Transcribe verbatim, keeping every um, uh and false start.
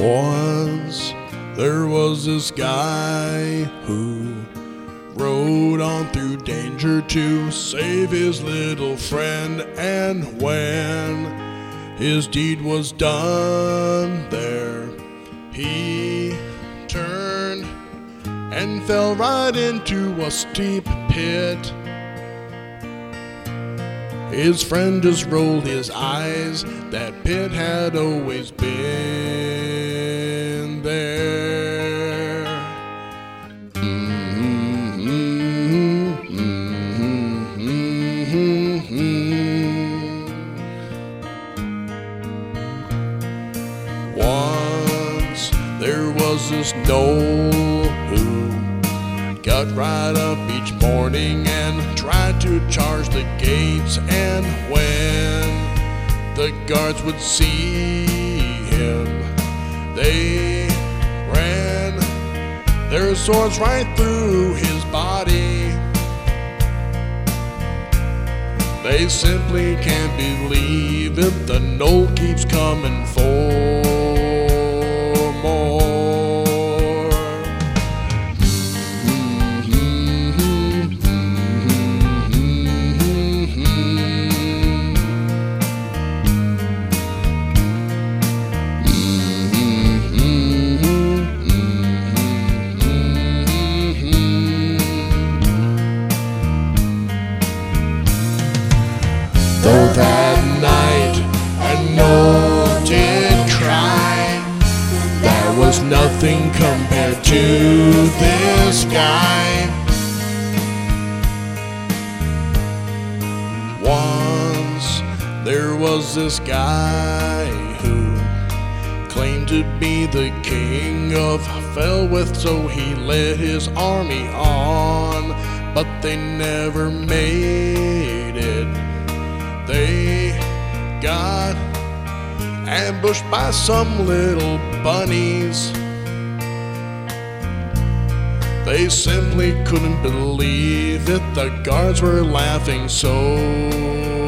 Once there was this guy who rode on through danger to save his little friend, and when his deed was done there, he turned and fell right into a steep pit. His friend just rolled his eyes, that pit had always been there. Mm-hmm, mm-hmm, mm-hmm. Once there was this Noel who got right up each morning and tried to charge the gates, and when the guards would see him, they ran their swords right through his body. They simply can't believe it, the Noel keeps coming for more. Though that night I Noel did cry, there was nothing compared to this guy. Once there was this guy who claimed to be the king of Felwith, so he led his army on, but they never made it. They got ambushed by some little bunnies. They simply couldn't believe it, the guards were laughing so